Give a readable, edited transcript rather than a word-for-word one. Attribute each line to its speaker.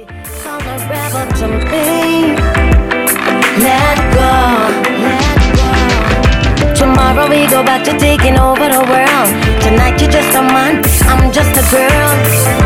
Speaker 1: On a rebel to me. Let go, let go. Tomorrow we go back to taking over the world. Tonight you're just a man, I'm just a girl.